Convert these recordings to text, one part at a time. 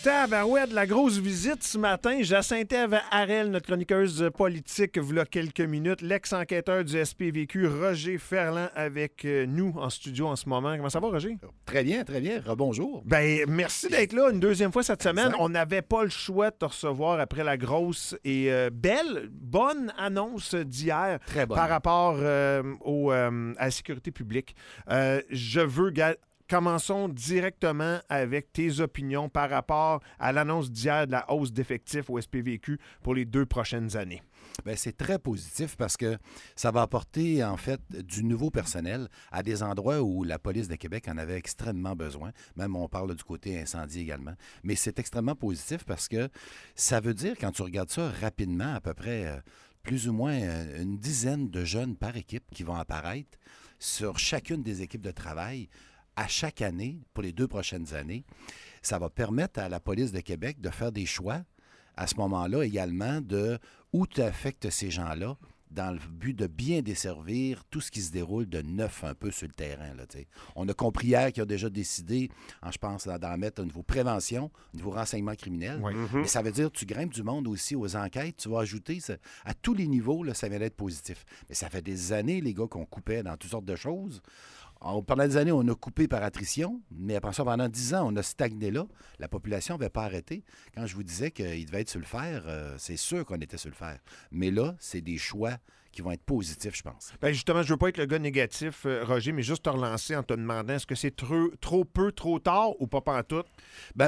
Tabarouette, la grosse visite ce matin. Jacinthe Harel, notre chroniqueuse politique, v'là quelques minutes. L'ex-enquêteur du SPVQ, Roger Ferland, avec nous en studio en ce moment. Comment ça va, Roger? Très bien, très bien. Rebonjour. Ben, merci d'être là une deuxième fois cette semaine. Exact. On n'avait pas le choix de te recevoir après la grosse et bonne annonce d'hier Très bonne. par rapport à la sécurité publique. Je veux... Commençons directement avec tes opinions par rapport à l'annonce d'hier de la hausse d'effectifs au SPVQ pour les 2 prochaines années. Bien, c'est très positif parce que ça va apporter, en fait, du nouveau personnel à des endroits où la police de Québec en avait extrêmement besoin. Même, on parle du côté incendie également. Mais c'est extrêmement positif parce que ça veut dire, quand tu regardes ça rapidement, à peu près plus ou moins une dizaine de jeunes par équipe qui vont apparaître sur chacune des équipes de travail à chaque année, pour les 2 prochaines années. Ça va permettre à la police de Québec de faire des choix à ce moment-là également de où tu affectes ces gens-là dans le but de bien desservir tout ce qui se déroule de neuf un peu sur le terrain. Là, on a compris hier qu'ils ont déjà décidé, je pense, d'en mettre au niveau prévention, au niveau renseignement criminel. Oui. Mais ça veut dire que tu grimpes du monde aussi aux enquêtes. Tu vas ajouter à tous les niveaux, là, ça vient d'être positif. Mais ça fait des années, les gars, qu'on coupait dans toutes sortes de choses. Pendant des années, on a coupé par attrition, mais après ça, pendant 10 ans, on a stagné là. La population n'avait pas arrêté. Quand je vous disais qu'il devait être sur le fer, c'est sûr qu'on était sur le fer. Mais là, c'est des choix qui vont être positifs, je pense. Bien, justement, je ne veux pas être le gars négatif, Roger, mais juste te relancer en te demandant est-ce que c'est trop peu, trop tard ou pas pantoute? Bien,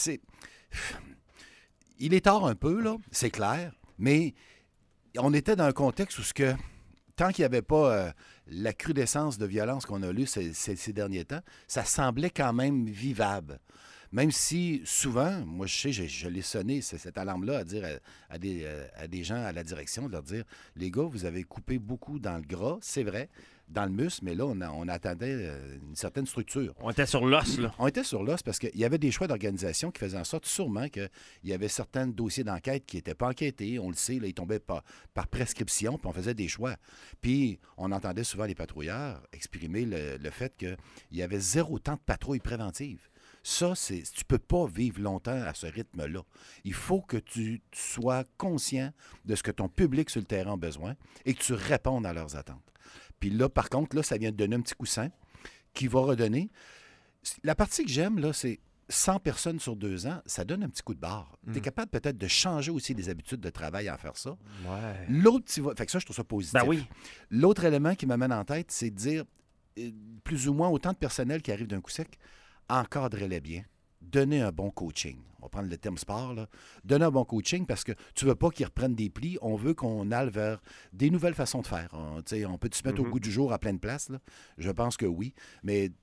il est tard un peu, là, c'est clair, mais on était dans un contexte où tant qu'il n'y avait pas la crudescence de violence qu'on a lue ces derniers temps, ça semblait quand même vivable. Même si, souvent, moi, je sais, je l'ai sonné, cette alarme-là, à dire à des gens à la direction, de leur dire, les gars, vous avez coupé beaucoup dans le gras, c'est vrai, dans le muscle, mais là, on attendait une certaine structure. On était sur l'os, là. On était sur l'os parce qu'il y avait des choix d'organisation qui faisaient en sorte sûrement qu'il y avait certains dossiers d'enquête qui n'étaient pas enquêtés. On le sait, là, ils tombaient par prescription, puis on faisait des choix. Puis on entendait souvent les patrouilleurs exprimer le fait qu'il y avait 0 temps de patrouille préventive. Ça, tu peux pas vivre longtemps à ce rythme-là. Il faut que tu sois conscient de ce que ton public sur le terrain a besoin et que tu répondes à leurs attentes. Puis là, par contre, là, ça vient de donner un petit coussin qui va redonner. La partie que j'aime, là, c'est 100 personnes sur 2 ans, ça donne un petit coup de barre. Tu es capable peut-être de changer aussi les habitudes de travail en faire ça. Ouais. L'autre, fait que ça, je trouve ça positif. Ben oui. L'autre élément qui m'amène en tête, c'est de dire plus ou moins autant de personnel qui arrive d'un coup sec, encadrez-les bien. Donnez un bon coaching. On va prendre le terme sport, là. Donnez un bon coaching parce que tu veux pas qu'ils reprennent des plis. On veut qu'on aille vers des nouvelles façons de faire. On peut se mettre au goût du jour à plein de places, là? Je pense que oui. Mais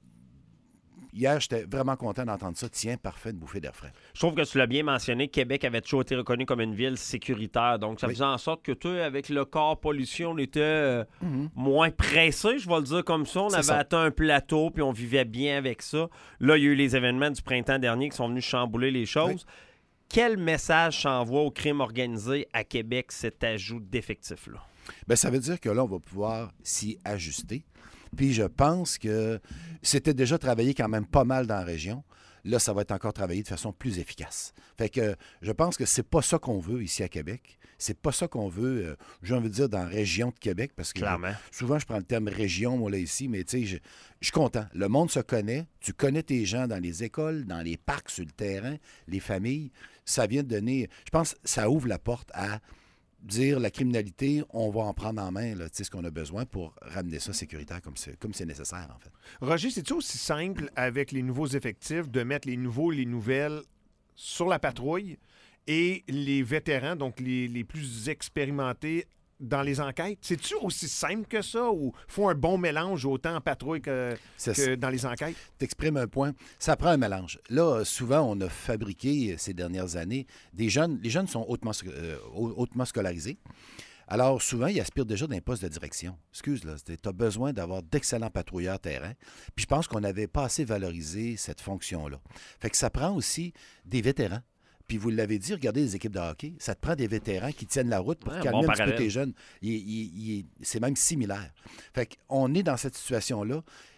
hier, j'étais vraiment content d'entendre ça. Tiens, parfait, une bouffée d'air frais. Je trouve que tu l'as bien mentionné, Québec avait toujours été reconnu comme une ville sécuritaire. Donc, ça faisait en sorte que toi, avec le corps pollution, on était moins pressé, je vais le dire comme ça. On avait atteint un plateau, puis on vivait bien avec ça. Là, il y a eu les événements du printemps dernier qui sont venus chambouler les choses. Oui. Quel message s'envoie au crime organisé à Québec, cet ajout d'effectifs-là? Bien, ça veut dire que là, on va pouvoir s'y ajuster. Puis je pense que c'était déjà travaillé quand même pas mal dans la région. Là, ça va être encore travaillé de façon plus efficace. Fait que je pense que c'est pas ça qu'on veut ici à Québec. C'est pas ça qu'on veut, j'ai envie de dire, dans la région de Québec. Parce que souvent, je prends le terme région, moi, là, ici, mais tu sais, je suis content. Le monde se connaît. Tu connais tes gens dans les écoles, dans les parcs, sur le terrain, les familles. Ça vient de donner... Je pense que ça ouvre la porte à dire la criminalité, on va en prendre en main là, ce qu'on a besoin pour ramener ça sécuritaire comme c'est nécessaire, en fait. Roger, c'est-tu aussi simple avec les nouveaux effectifs de mettre les nouvelles sur la patrouille et les vétérans, donc les plus expérimentés, dans les enquêtes? C'est-tu aussi simple que ça ou faut un bon mélange autant en patrouille que dans les enquêtes? T'exprimes un point. Ça prend un mélange. Là, souvent, on a fabriqué ces dernières années des jeunes. Les jeunes sont hautement scolarisés. Alors, souvent, ils aspirent déjà d'un poste de direction. Excuse, là, tu as besoin d'avoir d'excellents patrouilleurs terrain. Puis je pense qu'on n'avait pas assez valorisé cette fonction-là. Fait que ça prend aussi des vétérans. Puis vous l'avez dit, regardez les équipes de hockey, ça te prend des vétérans qui tiennent la route pour calmer un petit peu tes jeunes. C'est même similaire. Fait qu'on est dans cette situation-là.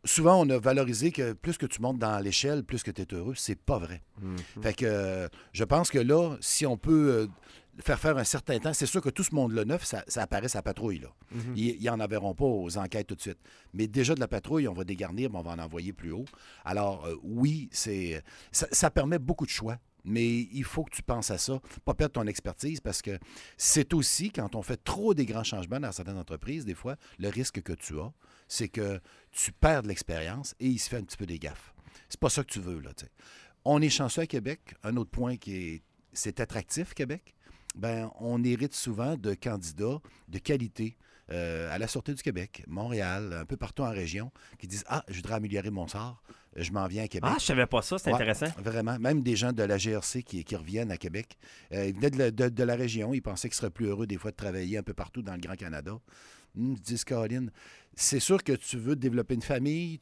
souvent, on a valorisé que plus que tu montes dans l'échelle, plus que tu es heureux. C'est pas vrai. Fait que je pense que là, si on peut faire un certain temps, c'est sûr que tout ce monde-là neuf, ça apparaît sa patrouille. Là. Ils n'en enverront pas aux enquêtes tout de suite. Mais déjà de la patrouille, on va dégarnir, mais on va en envoyer plus haut. Alors, oui, ça permet beaucoup de choix. Mais il faut que tu penses à ça, pas perdre ton expertise, parce que c'est aussi, quand on fait trop des grands changements dans certaines entreprises, des fois, le risque que tu as, c'est que tu perds de l'expérience et il se fait un petit peu des gaffes. C'est pas ça que tu veux, là, tu sais. On est chanceux à Québec. Un autre point c'est attractif, Québec. Ben, on hérite souvent de candidats de qualité à la Sûreté du Québec, Montréal, un peu partout en région, qui disent « Ah, je voudrais améliorer mon sort. Je m'en viens à Québec. » Ah, je savais pas ça, c'est intéressant. Vraiment. Même des gens de la GRC qui reviennent à Québec. Ils venaient de la région. Ils pensaient qu'ils seraient plus heureux des fois de travailler un peu partout dans le Grand Canada. Ils disent, Caroline, c'est sûr que tu veux développer une famille,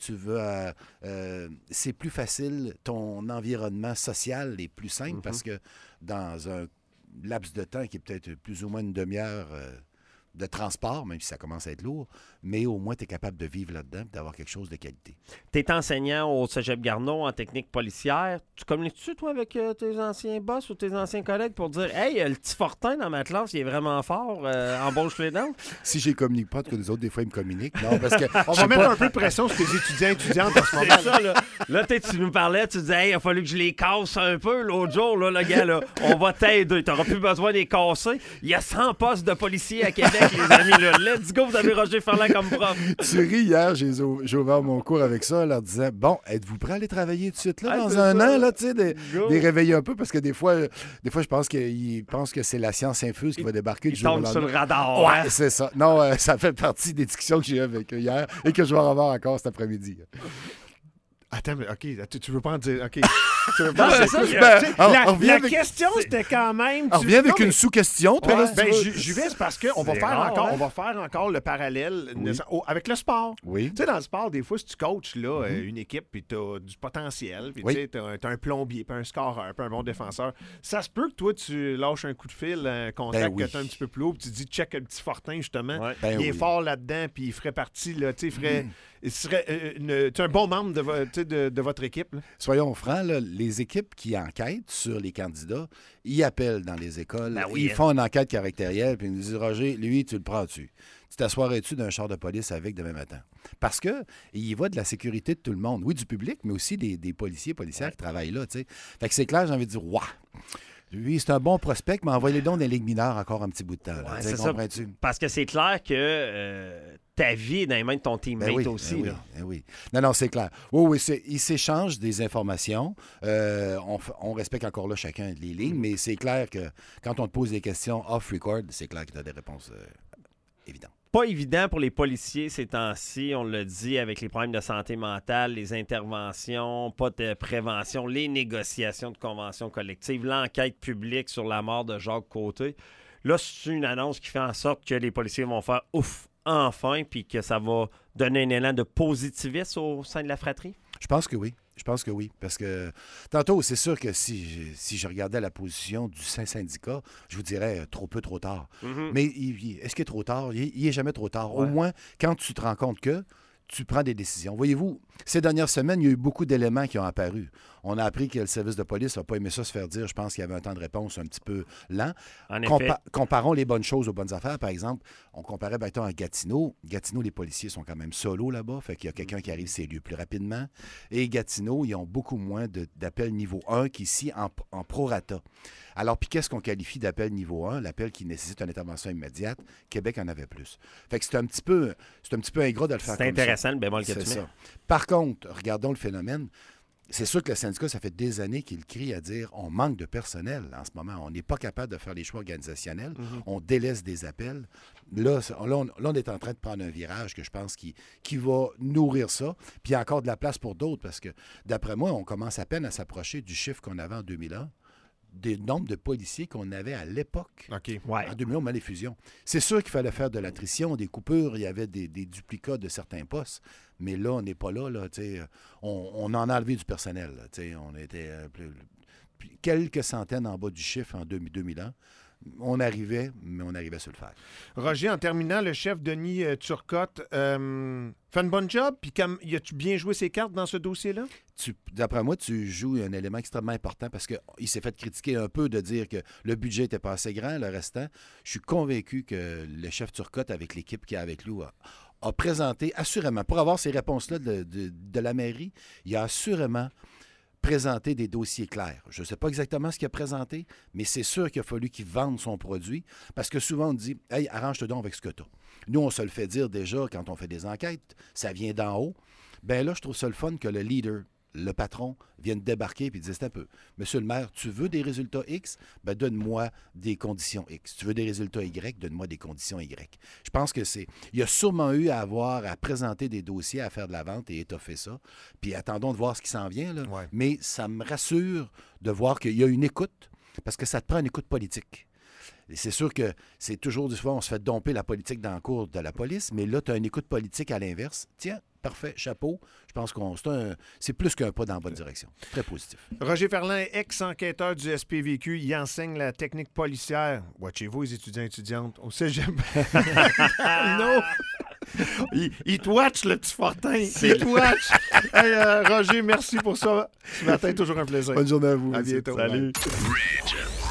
c'est plus facile, ton environnement social est plus simple parce que dans un laps de temps qui est peut-être plus ou moins une demi-heure de transport, même si ça commence à être lourd, mais au moins tu es capable de vivre là-dedans et d'avoir quelque chose de qualité. Tu es enseignant au Cégep Garneau en technique policière. Tu communiques-tu, toi, avec tes anciens boss ou tes anciens collègues pour dire « Hey, le petit Fortin dans ma classe, il est vraiment fort, embauche-les donc? » Si je ne communique pas, en tout cas, les autres, des fois, ils me communiquent. Non, parce que on va mettre un peu de pression sur tes étudiants et étudiantes en ce moment. C'est ça, là. Là, tu nous parlais, tu disais « Hey, il a fallu que je les casse un peu l'autre jour, là, le gars, là. On va t'aider. Tu n'auras plus besoin de les casser. Il y a 100 postes de policiers à Québec, les amis, là. Let's go, vous avez Roger Ferland comme prof. » Tu ris, hier, j'ai ouvert mon cours avec ça, en leur disant, bon, êtes-vous prêts à aller travailler tout de suite, là, dans un an, là, tu sais, les réveiller un peu, parce que des fois, je pense qu'ils pensent que c'est la science infuse qui va débarquer du jour au lendemain. Ils tombent sur le radar. Ouais, c'est ça. Non, ça fait partie des discussions que j'ai eues avec eux hier et que je vais avoir encore cet après-midi. Attends, mais OK, tu veux pas en dire... OK. La question, c'était quand même... On revient avec une sous-question, toi, là. J'y vais, c'est parce qu'on va faire encore le parallèle avec le sport. Oui. Tu sais, dans le sport, des fois, si tu coaches là, une équipe, puis tu as du potentiel, puis tu as un plombier, puis un scoreur, puis un bon défenseur, ça se peut que toi, tu lâches un coup de fil, un contact que tu as un petit peu plus haut, puis tu dis, check le petit Fortin, justement. Ouais. Il est fort là-dedans, puis il ferait partie, là, tu sais, il serait un bon membre de votre équipe. Là. Soyons francs, là, les équipes qui enquêtent sur les candidats, ils appellent dans les écoles, ils font une enquête caractérielle, puis ils nous disent, Roger, lui, tu le prends-tu? Tu t'assoirais-tu d'un char de police avec demain matin? Parce que il y va de la sécurité de tout le monde. Oui, du public, mais aussi des policières qui travaillent là, tu sais. Fait que c'est clair, j'ai envie de dire, waouh! Lui, c'est un bon prospect, mais envoyez-le donc dans les ligues mineures encore un petit bout de temps. Là. C'est ça. Parce que c'est clair que ta vie est dans les mains de ton teammate aussi. Oui. Non, c'est clair. Oui, ils s'échangent des informations. On respecte encore là chacun les lignes, mais c'est clair que quand on te pose des questions off-record, c'est clair que tu as des réponses évidentes. Pas évident pour les policiers ces temps-ci, on l'a dit, avec les problèmes de santé mentale, les interventions, pas de prévention, les négociations de conventions collectives, l'enquête publique sur la mort de Jacques Côté. Là, c'est une annonce qui fait en sorte que les policiers vont faire « ouf » enfin, puis que ça va donner un élan de positivisme au sein de la fratrie? Je pense que oui. Parce que tantôt, c'est sûr que si je regardais la position du syndicat, je vous dirais trop peu, trop tard. Mm-hmm. Mais est-ce qu'il est trop tard? Il n'est jamais trop tard. Ouais. Au moins, quand tu te rends compte que tu prends des décisions. Voyez-vous, ces dernières semaines, il y a eu beaucoup d'éléments qui ont apparu. On a appris que le service de police n'a pas aimé ça se faire dire. Je pense qu'il y avait un temps de réponse un petit peu lent. En effet. Comparons les bonnes choses aux bonnes affaires. Par exemple, on comparait mettons, à Gatineau. Gatineau, les policiers sont quand même solos là-bas. Fait qu'il y a quelqu'un qui arrive ces lieux plus rapidement. Et Gatineau, ils ont beaucoup moins d'appels niveau 1 qu'ici en prorata. Alors, puis qu'est-ce qu'on qualifie d'appel niveau 1? L'appel qui nécessite une intervention immédiate. Québec en avait plus. Fait que c'est un petit peu ingrat de le faire comme ça. C'est intéressant, le bémol que tu mets. Par contre, regardons le phénomène. C'est sûr que le syndicat, ça fait des années qu'il crie à dire on manque de personnel en ce moment. On n'est pas capable de faire les choix organisationnels. Mm-hmm. On délaisse des appels. Là, on est en train de prendre un virage que je pense qui va nourrir ça. Puis il y a encore de la place pour d'autres parce que, d'après moi, on commence à peine à s'approcher du chiffre qu'on avait en 2001. Des nombres de policiers qu'on avait à l'époque. Okay. Ouais. En 2000, on met les fusions. C'est sûr qu'il fallait faire de l'attrition, des coupures, il y avait des duplicats de certains postes, mais là, on n'est pas là. On en a enlevé du personnel. Là, on était quelques centaines en bas du chiffre en 2001. On arrivait, mais on arrivait sur le fer. Roger, en terminant, le chef Denis Turcotte fait une bonne job. Puis as-tu bien joué ses cartes dans ce dossier-là? D'après moi, tu joues un élément extrêmement important parce qu'il s'est fait critiquer un peu de dire que le budget n'était pas assez grand, le restant. Je suis convaincu que le chef Turcotte, avec l'équipe qui est avec lui, a présenté assurément, pour avoir ces réponses-là de la mairie, il a assurément présenter des dossiers clairs. Je ne sais pas exactement ce qu'il a présenté, mais c'est sûr qu'il a fallu qu'il vende son produit parce que souvent on dit « Hey, arrange-toi donc avec ce que tu as ». Nous, on se le fait dire déjà quand on fait des enquêtes, ça vient d'en haut. Bien là, je trouve ça le fun que le leader, le patron, vienne débarquer et dire « C'est un peu, monsieur le maire, tu veux des résultats X? Ben donne-moi des conditions X. Tu veux des résultats Y? Donne-moi des conditions Y. » Je pense que il y a sûrement eu à avoir à présenter des dossiers, à faire de la vente et étoffer ça. Puis attendons de voir ce qui s'en vient, là. Ouais. Mais ça me rassure de voir qu'il y a une écoute, parce que ça te prend une écoute politique. Et c'est sûr que c'est toujours du fois, on se fait domper la politique dans le cours de la police, mais là, tu as une écoute politique à l'inverse. Tiens, parfait, chapeau. Je pense que c'est plus qu'un pas dans la bonne direction. Très positif. Roger Ferland, ex-enquêteur du SPVQ, il enseigne la technique policière. Watchez-vous, les étudiants et étudiantes, au cégep. Non! Il te watch, le petit Fortin. Il te watch. Hey, Roger, merci pour ça. Ce matin, toujours un plaisir. Bonne journée à vous. À bientôt. Salut. Bye.